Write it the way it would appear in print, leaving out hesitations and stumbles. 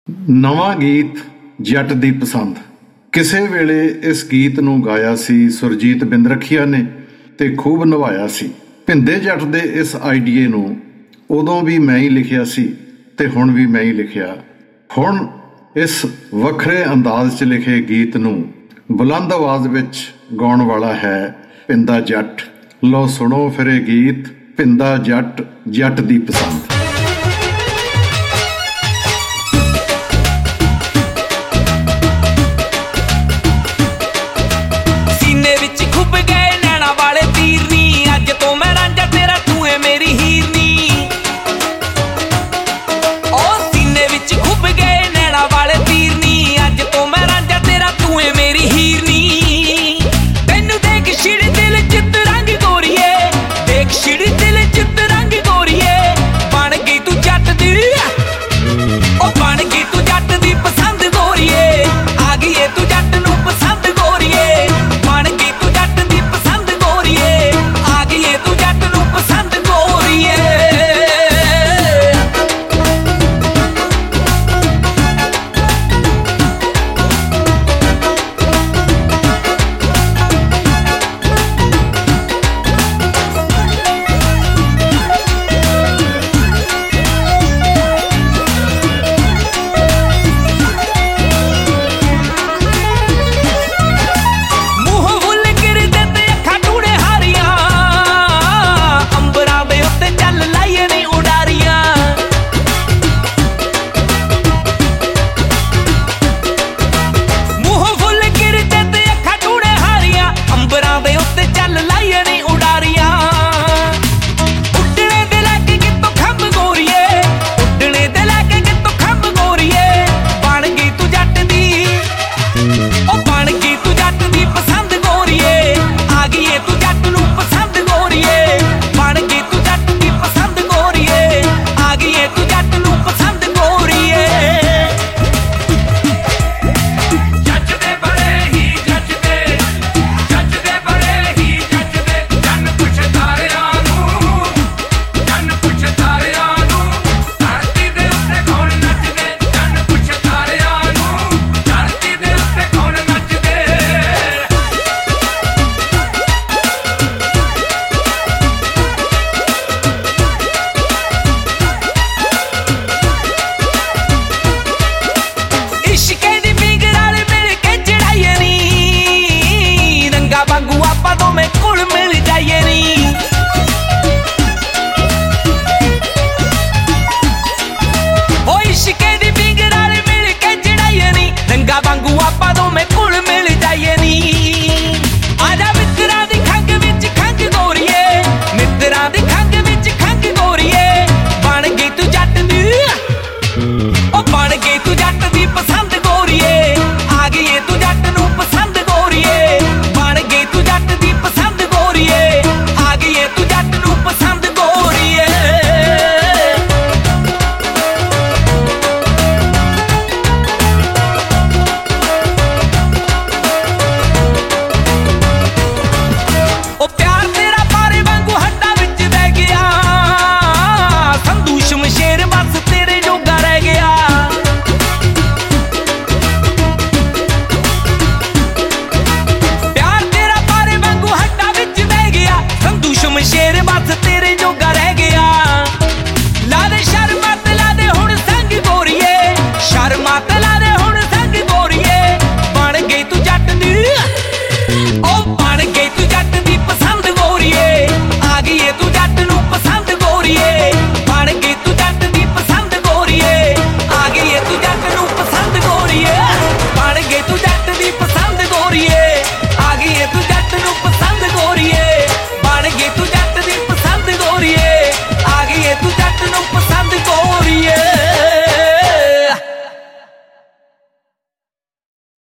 ਨਵਾਂ ਗੀਤ ਜੱਟ ਦੀ ਪਸੰਦ। ਕਿਸੇ ਵੇਲੇ ਇਸ ਗੀਤ ਨੂੰ ਗਾਇਆ ਸੀ ਸੁਰਜੀਤ ਬਿੰਦਰਖੀਆ ਨੇ ਤੇ ਖੂਬ ਨਿਭਾਇਆ ਸੀ। ਭਿੰਦੇ ਜੱਟ ਦੇ ਇਸ ਆਈਡੀਏ ਨੂੰ ਉਦੋਂ ਵੀ ਮੈਂ ਹੀ ਲਿਖਿਆ ਸੀ ਤੇ ਹੁਣ ਵੀ ਮੈਂ ਹੀ ਲਿਖਿਆ। ਹੁਣ ਇਸ ਵੱਖਰੇ ਅੰਦਾਜ਼ 'ਚ ਲਿਖੇ ਗੀਤ ਨੂੰ ਬੁਲੰਦ ਆਵਾਜ਼ ਵਿੱਚ ਗਾਉਣ ਵਾਲਾ ਹੈ ਭਿੰਦਾ ਜੱਟ। ਲਓ ਸੁਣੋ ਫਿਰ ਇਹ ਗੀਤ ਭਿੰਦਾ ਜੱਟ, ਜੱਟ ਦੀ ਪਸੰਦ। ਬਣ ਗਈ ਤੂੰ ਜੱਟ